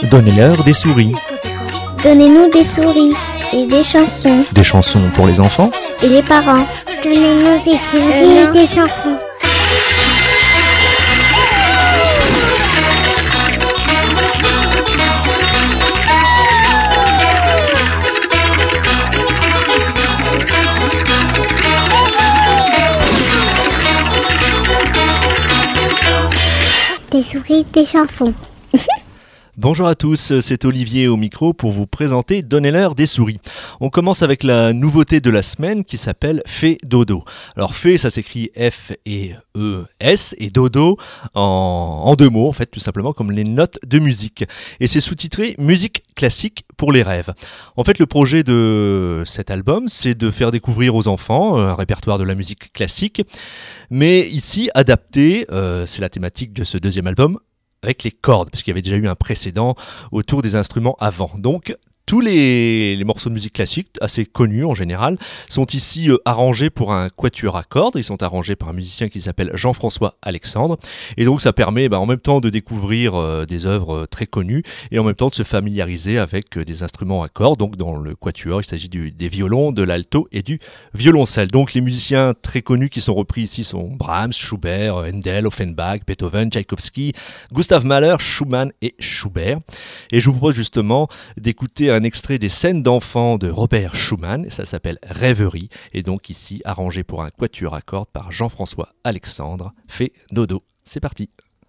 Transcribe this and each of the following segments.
Donnez-leur des souris. Donnez-nous des souris et des chansons. Des chansons pour les enfants et les parents. Donnez-nous des souris et des chansons. Des souris, des chansons. Bonjour à tous, c'est Olivier au micro pour vous présenter Donnez-leur des souris. On commence avec la nouveauté de la semaine qui s'appelle Fée Dodo. Alors Fée, ça s'écrit F-E-E-S et Dodo en deux mots en fait, tout simplement comme les notes de musique. Et c'est sous-titré Musique classique pour les rêves. En fait, le projet de cet album, c'est de faire découvrir aux enfants un répertoire de la musique classique, mais ici adapté, c'est la thématique de ce deuxième album, avec les cordes, parce qu'il y avait déjà eu un précédent autour des instruments avant. Donc, tous les morceaux de musique classique, assez connus en général, sont ici arrangés pour un quatuor à cordes. Ils sont arrangés par un musicien qui s'appelle Jean-François Alexandre. Et donc ça permet en même temps de découvrir des œuvres très connues et en même temps de se familiariser avec des instruments à cordes. Donc dans le quatuor, il s'agit des violons, de l'alto et du violoncelle. Donc les musiciens très connus qui sont repris ici sont Brahms, Schubert, Handel, Offenbach, Beethoven, Tchaïkovski, Gustav Mahler, Schumann et Schubert. Et je vous propose justement d'écouter un extrait des scènes d'enfants de Robert Schumann, ça s'appelle Rêverie, et donc ici arrangé pour un quatuor à cordes par Jean-François Alexandre. Fée Dodo, c'est parti.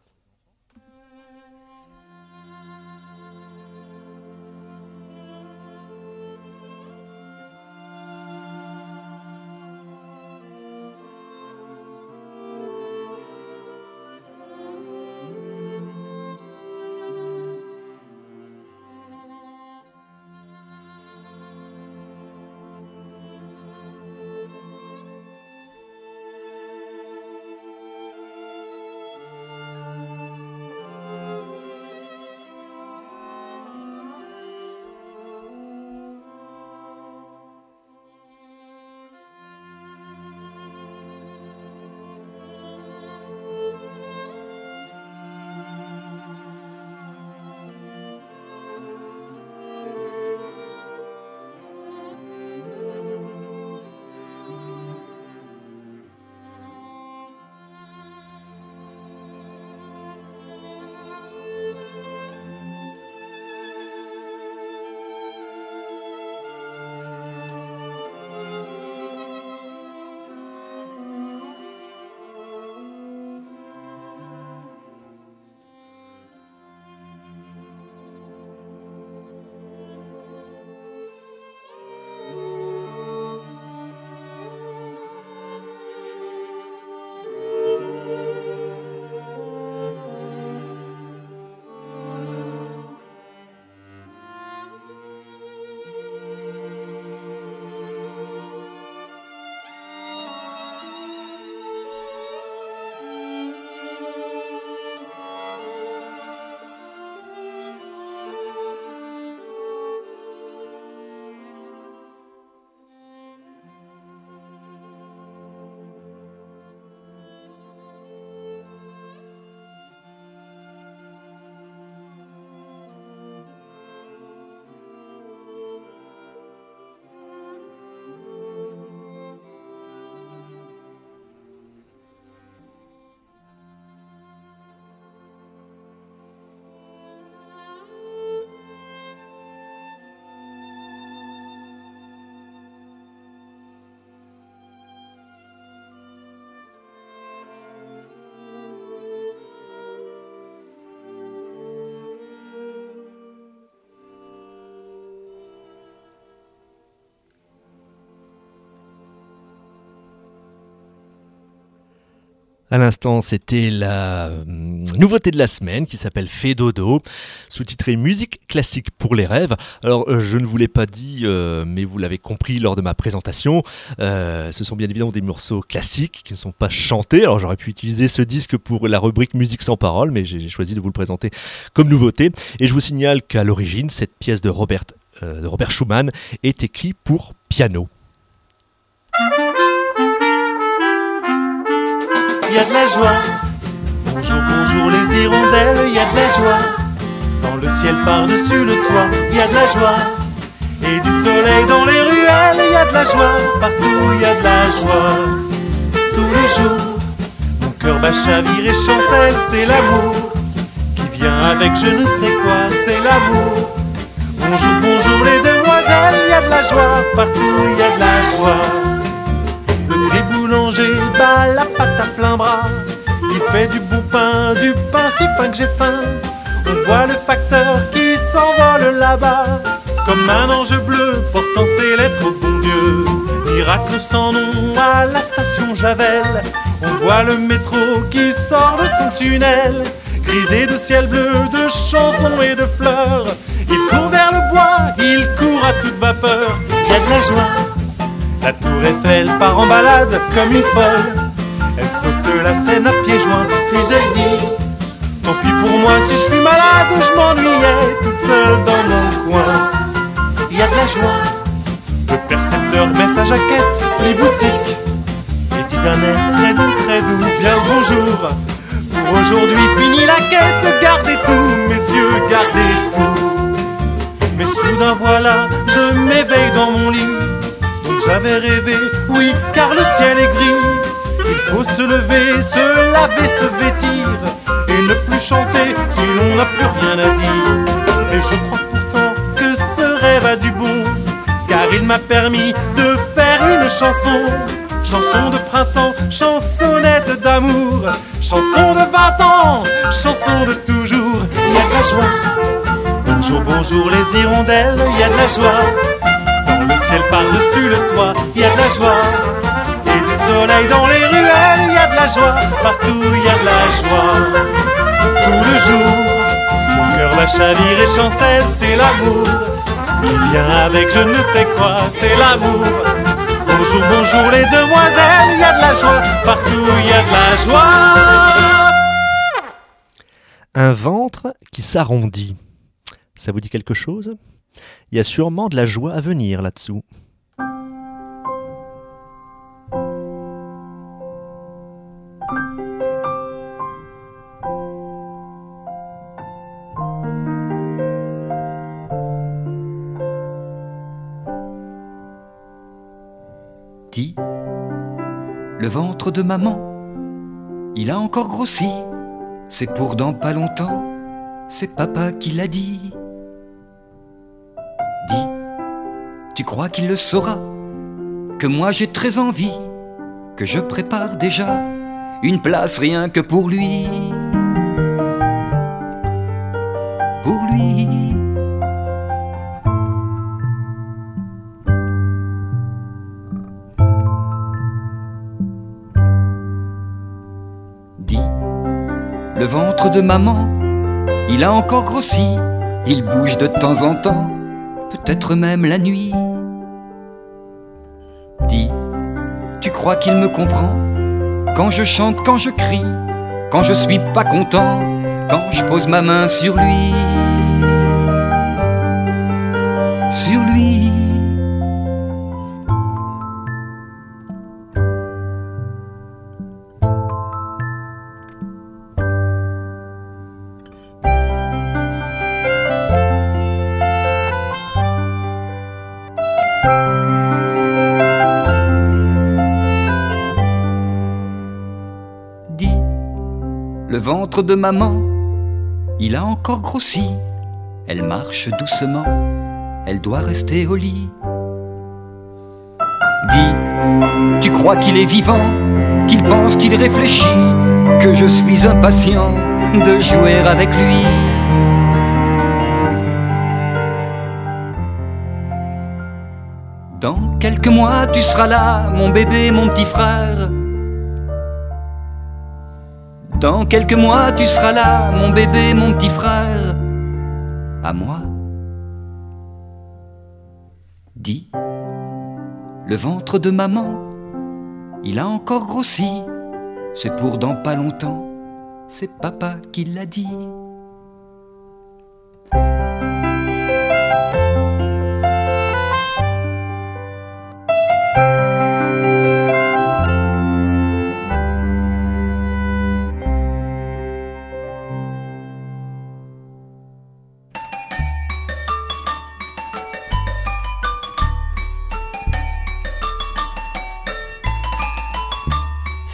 À l'instant, c'était la nouveauté de la semaine qui s'appelle Fée Dodo, sous-titré Musique classique pour les rêves. Alors, je ne vous l'ai pas dit, mais vous l'avez compris lors de ma présentation, ce sont bien évidemment des morceaux classiques qui ne sont pas chantés. Alors, j'aurais pu utiliser ce disque pour la rubrique Musique sans parole, mais j'ai choisi de vous le présenter comme nouveauté. Et je vous signale qu'à l'origine, cette pièce de Robert Schumann est écrite pour piano. Il y a de la joie, bonjour, bonjour les hirondelles, il y a de la joie dans le ciel par-dessus le toit, il y a de la joie. Et du soleil dans les ruelles, il y a de la joie. Partout il y a de la joie. Tous les jours, mon cœur bat, chavire et chancelle. C'est l'amour qui vient avec je ne sais quoi. C'est l'amour. Bonjour, bonjour les demoiselles, il y a de la joie. Partout il y a de la joie. Le gris boulanger bat la pâte à plein bras. Il fait du bon pain, du pain si fin que j'ai faim. On voit le facteur qui s'envole là-bas, comme un ange bleu portant ses lettres au bon Dieu. Miracle sans nom à la station Javel. On voit le métro qui sort de son tunnel, grisé de ciel bleu, de chansons et de fleurs. Il court vers le bois, il court à toute vapeur. Il y a de la joie. La tour Eiffel part en balade comme une folle. Elle saute la Seine à pieds joints, puis elle dit: tant pis pour moi si je suis malade, je m'ennuyais toute seule dans mon coin. Il y a de la joie. Le percepteur met sa jaquette, les boutiques, et dit d'un air très doux, bien le bonjour. Pour aujourd'hui, fini la quête, gardez tout, messieurs, gardez tout. Mais soudain voilà, je m'éveille dans mon lit. Donc j'avais rêvé, oui, car le ciel est gris. Il faut se lever, se laver, se vêtir, et ne plus chanter si l'on n'a plus rien à dire. Et je crois pourtant que ce rêve a du bon, car il m'a permis de faire une chanson. Chanson de printemps, chansonnette d'amour, chanson de 20 ans, chanson de toujours. Il y a de la joie. Bonjour, bonjour les hirondelles, il y a de la joie. Dans le ciel par-dessus le toit, il y a de la joie. Et du soleil dans les ruelles, il y a de la joie. Partout il y a de la joie. Tout le jour, mon cœur va chavire et chancelle. C'est l'amour qui vient avec je ne sais quoi. C'est l'amour. Bonjour, bonjour les demoiselles, il y a de la joie. Partout il y a de la joie. Un ventre qui s'arrondit. Ça vous dit quelque chose ? Il y a sûrement de la joie à venir là-dessous. Dis, le ventre de maman, il a encore grossi. C'est pour dans pas longtemps, c'est papa qui l'a dit. Dis, tu crois qu'il le saura, que moi j'ai très envie, que je prépare déjà une place rien que pour lui. Pour lui. Dis, le ventre de maman, il a encore grossi, il bouge de temps en temps, peut-être même la nuit. Dis, tu crois qu'il me comprend quand je chante, quand je crie, quand je suis pas content, quand je pose ma main sur lui. Sur lui. Le ventre de maman, il a encore grossi. Elle marche doucement, elle doit rester au lit. Dis, tu crois qu'il est vivant, qu'il pense, qu'il réfléchit, que je suis impatient de jouer avec lui. Dans quelques mois, tu seras là, mon bébé, mon petit frère. Dans quelques mois, tu seras là, mon bébé, mon petit frère, à moi. Dis, le ventre de maman, il a encore grossi. C'est pour dans pas longtemps, c'est papa qui l'a dit.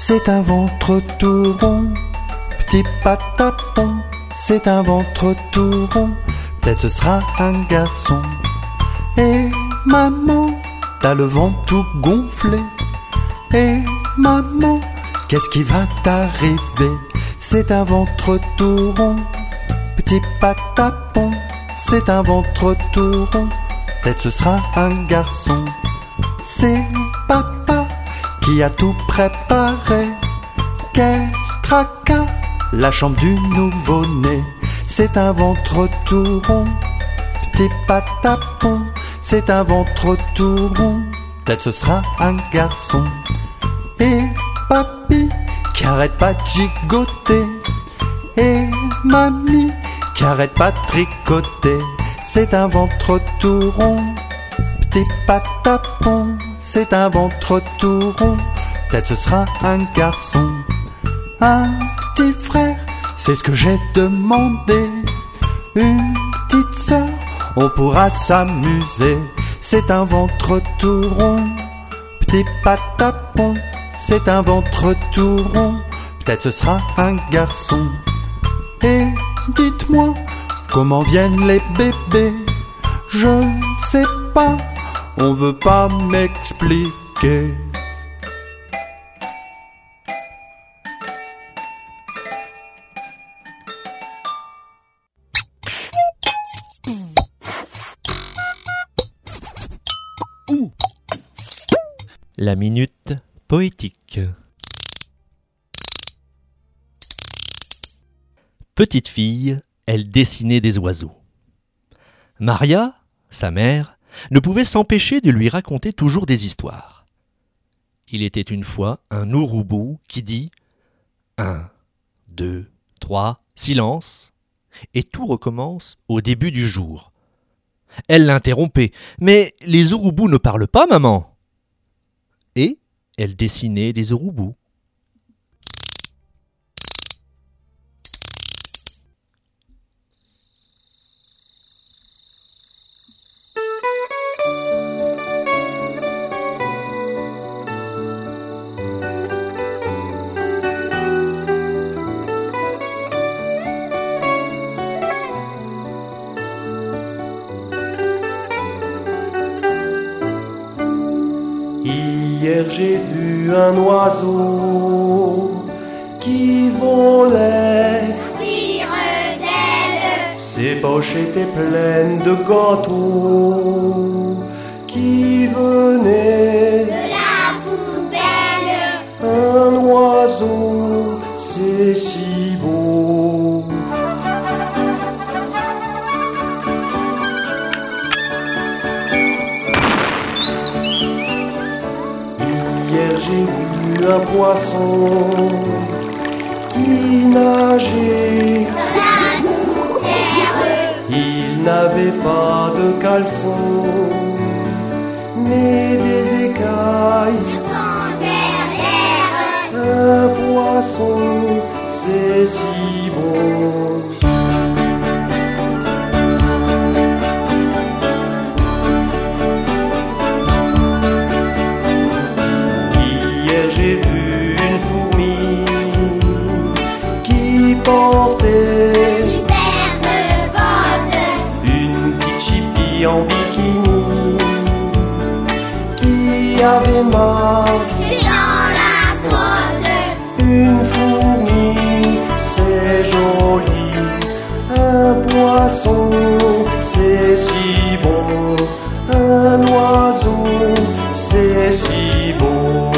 c'est un ventre tout rond. Petit patapon, c'est un ventre tout rond. Peut-être ce sera un garçon. Et maman, t'as le ventre tout gonflé. Et maman, qu'est-ce qui va t'arriver? C'est un ventre tout rond. Petit patapon, c'est un ventre tout rond. Peut-être ce sera un garçon. C'est papa qui a tout préparé. Quel tracas, la chambre du nouveau-né. C'est un ventre tout rond. Petit patapon, c'est un ventre tout rond. Peut-être ce sera un garçon. Et papy qui arrête pas de gigoter. Et mamie qui arrête pas de tricoter. C'est un ventre tout rond. Petit patapon, c'est un ventre tout rond. Peut-être ce sera un garçon. Un petit frère, c'est ce que j'ai demandé. Une petite sœur, on pourra s'amuser. C'est un ventre tout rond. Petit patapon, c'est un ventre tout rond. Peut-être ce sera un garçon. Et dites-moi, comment viennent les bébés? Je ne sais pas, on veut pas m'expliquer. La minute poétique. Petite fille, elle dessinait des oiseaux. Maria, sa mère, ne pouvait s'empêcher de lui raconter toujours des histoires. Il était une fois un ouroubou qui dit « 1, 2, 3, silence !» et tout recommence au début du jour. Elle l'interrompait. « Mais les ouroubous ne parlent pas, maman !» Et elle dessinait des ouroubous. Hier j'ai vu un oiseau qui volait. Ses poches étaient pleines de gâteaux qui venaient de la poubelle. Un oiseau, c'est si beau. Hier j'ai vu un poisson qui nageait Dans la souterre. Il n'avait pas de caleçon, mais des écailles Sur son derrière. Un poisson, c'est si bon. J'ai vu une fourmi qui portait Superbe botte. une petite chipie en bikini qui avait mal Dans la crotte. une fourmi, c'est joli. Un poisson, c'est si bon. Un oiseau, c'est si beau.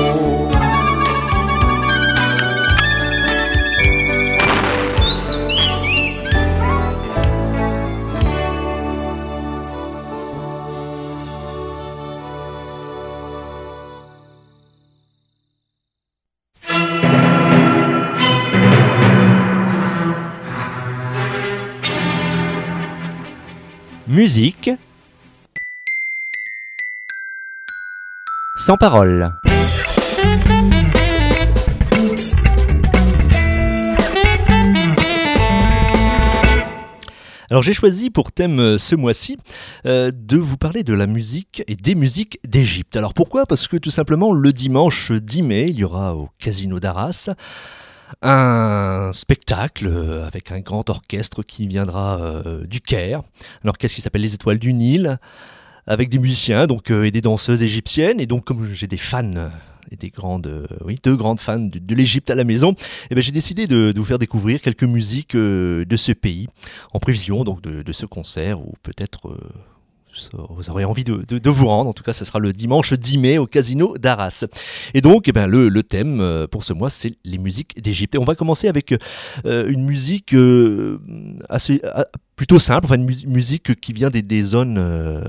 Musique sans parole. Alors j'ai choisi pour thème ce mois-ci de vous parler de la musique et des musiques d'Égypte. Alors pourquoi ? Parce que tout simplement le dimanche 10 mai, il y aura au Casino d'Arras un spectacle avec un grand orchestre qui viendra du Caire, un orchestre qui s'appelle Les Étoiles du Nil, avec des musiciens donc, et des danseuses égyptiennes. Et donc comme j'ai des fans et deux grandes fans de l'Égypte à la maison, et ben j'ai décidé de vous faire découvrir quelques musiques de ce pays, en prévision donc de ce concert, ou peut-être vous aurez envie de vous rendre. En tout cas, ce sera le dimanche 10 mai au Casino d'Arras. Et donc, le thème pour ce mois, c'est les musiques d'Égypte. Et on va commencer avec une musique plutôt simple, enfin une musique qui vient des zones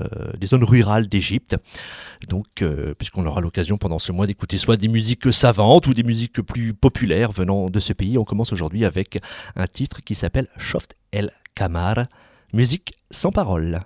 rurales d'Égypte. Donc, puisqu'on aura l'occasion pendant ce mois d'écouter soit des musiques savantes ou des musiques plus populaires venant de ce pays. On commence aujourd'hui avec un titre qui s'appelle Shoft El Kamar, musique sans paroles.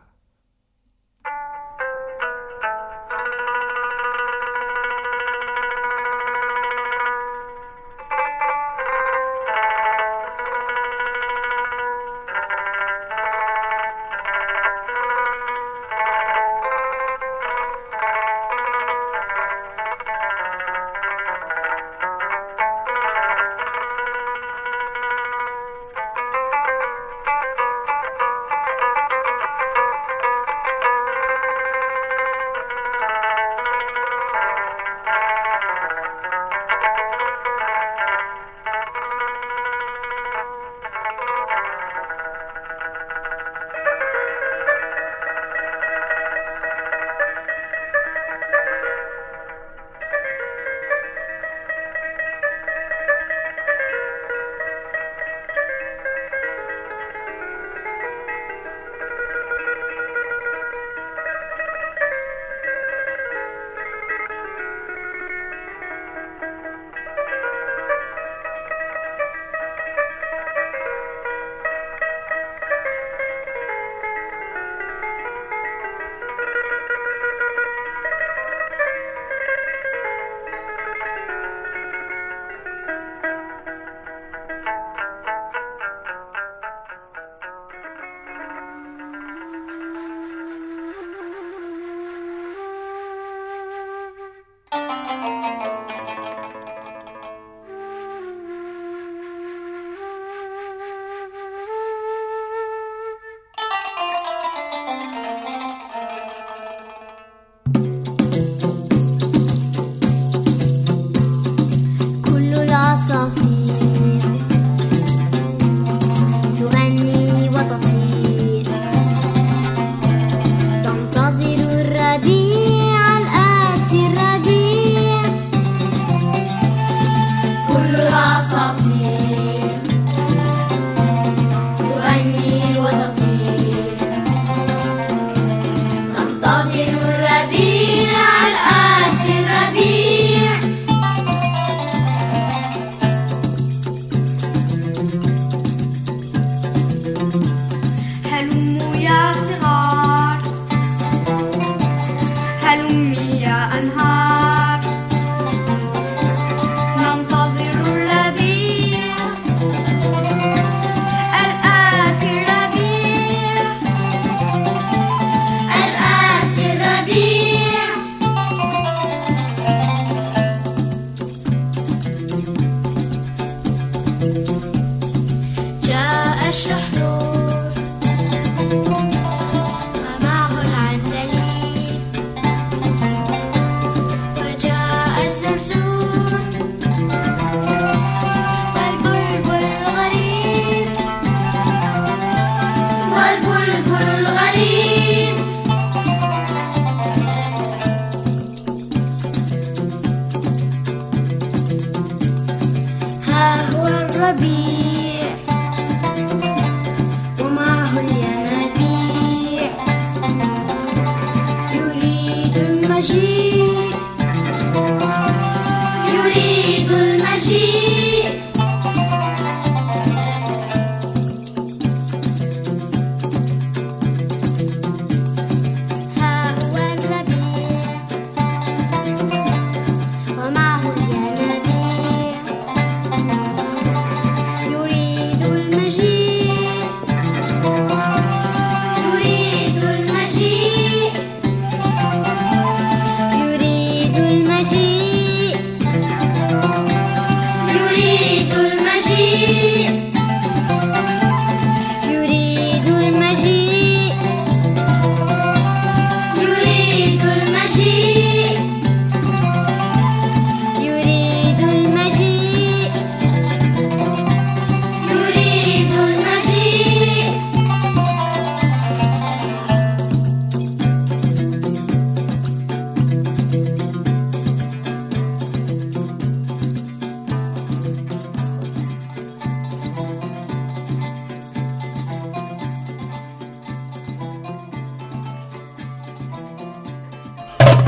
ومعه الينابيع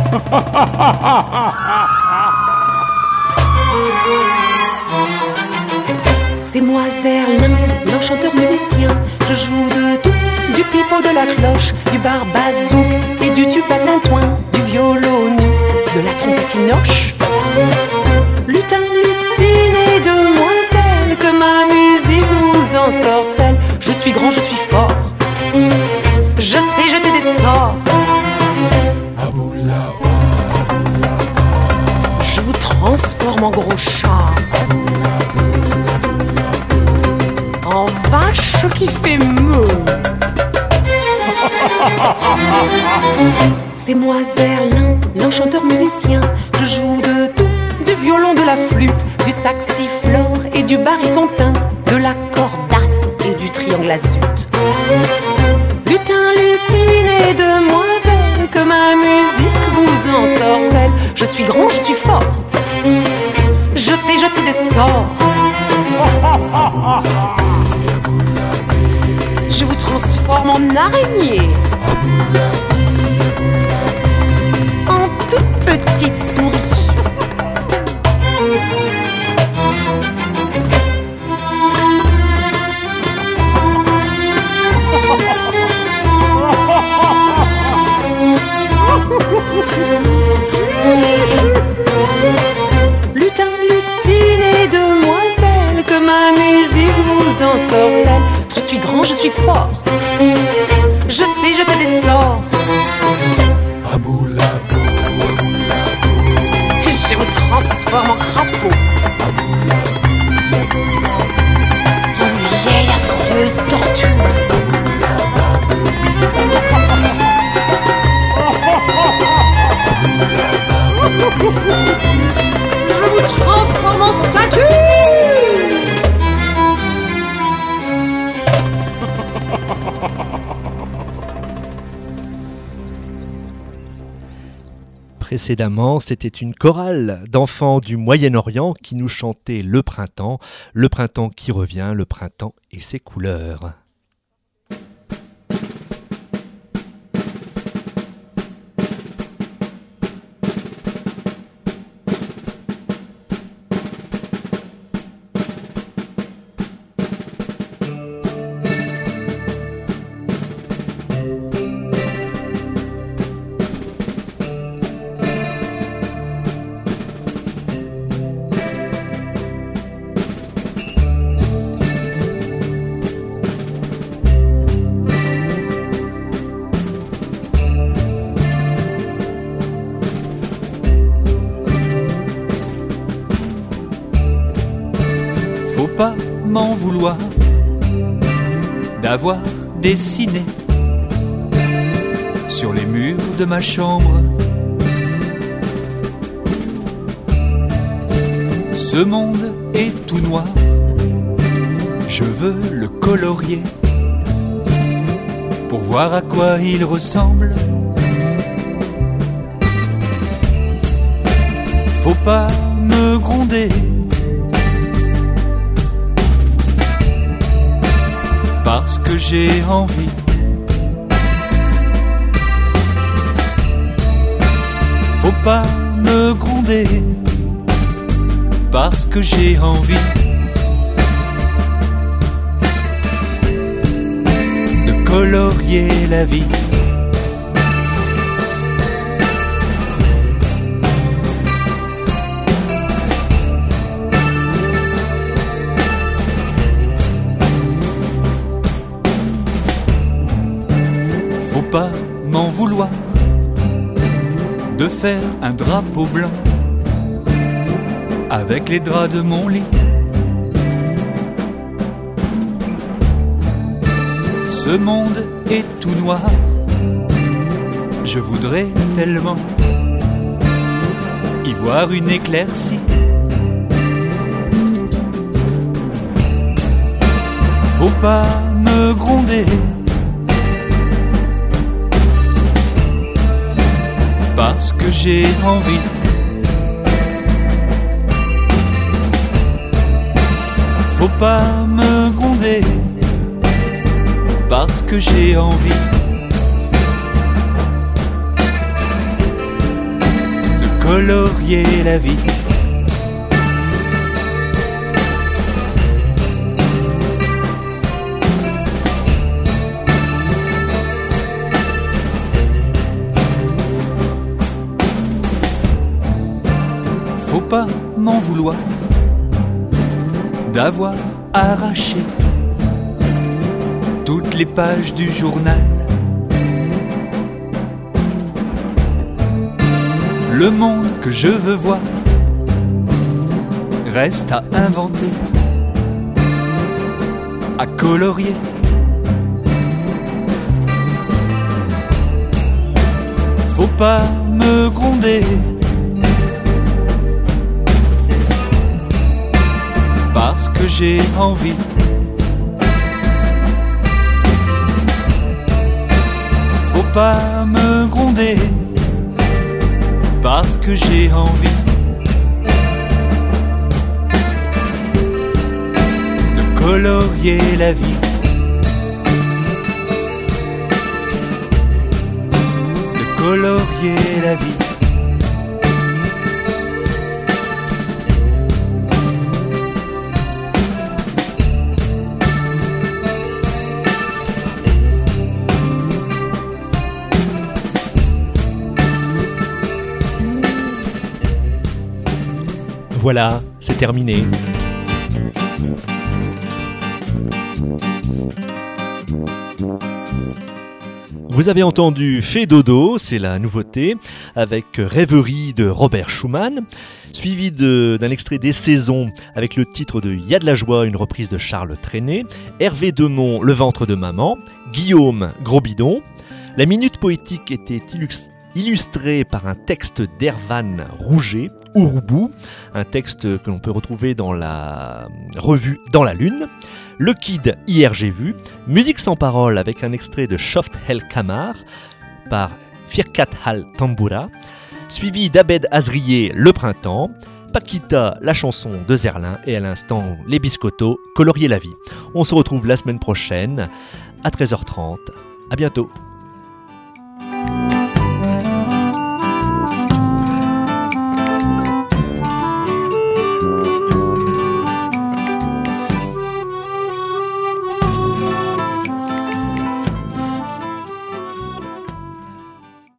C'est moi Zerlin, l'enchanteur musicien. Je joue de tout, du pipeau, de la cloche, du barbazouk et du tuba tintouin, du violonus, de la trompette inoche. Lutin, lutine et demoiselle, que ma musique vous ensorcelle. Je suis grand, je suis fort, je sais jeter des sorts. Je vous transforme en gros chat, en vache qui fait meuh. C'est moi Zerlin, l'enchanteur musicien. Je joue de tout, du violon, de la flûte, du saxiflore et du barytontin, de la cordasse et du triangle à zut. Lutin, lutine et demoiselle, que ma musique vous ensorcelle. Je suis grand, je suis fort, je sais jeter des sorts. Je vous transforme en araignée, en toute petite souris. Lutin, lutine et demoiselle, que ma musique vous ensorcelle. Je suis grand, je suis fort, je sais jeter des sorts. Je vous transforme en crapaud, en vieille affreuse tortue. Je vous transforme en statue. Précédemment, c'était une chorale d'enfants du Moyen-Orient qui nous chantait le printemps qui revient, le printemps et ses couleurs. Pas m'en vouloir d'avoir dessiné sur les murs de ma chambre ce monde est tout noir. Je veux le colorier pour voir à quoi il ressemble. Faut pas me gronder, parce que j'ai envie. Faut pas me gronder, parce que j'ai envie de colorier la vie. Pas m'en vouloir de faire un drapeau blanc avec les draps de mon lit. Ce monde est tout noir, je voudrais tellement y voir une éclaircie. Faut pas me gronder, parce que j'ai envie. Faut pas me gronder, parce que j'ai envie colorier la vie. Faut pas m'en vouloir d'avoir arraché toutes les pages du journal. Le monde que je veux voir reste à inventer, à colorier. Faut pas me gronder parce que j'ai envie. Faut pas me gronder parce que j'ai envie de colorier la vie, de colorier la vie. Voilà, c'est terminé. Vous avez entendu Fais dodo, c'est la nouveauté, avec Rêverie de Robert Schumann, suivi d'un extrait des Saisons avec le titre de Y a de la joie, une reprise de Charles Trenet, Hervé Demont, Le ventre de maman, Guillaume, Gros bidon. La minute poétique était illustré par un texte d'Erwan Rouget, Ouroubou, un texte que l'on peut retrouver dans la revue Dans la Lune. Le Kid, Hier j'ai vu, musique sans parole avec un extrait de Shoft El Kamar par Firkat Al Tamboura, suivi d'Abed Azrié, Le Printemps, Paquita, la chanson de Zerlin et à l'instant Les Biscottos, Colorier la vie. On se retrouve la semaine prochaine à 13h30. À bientôt.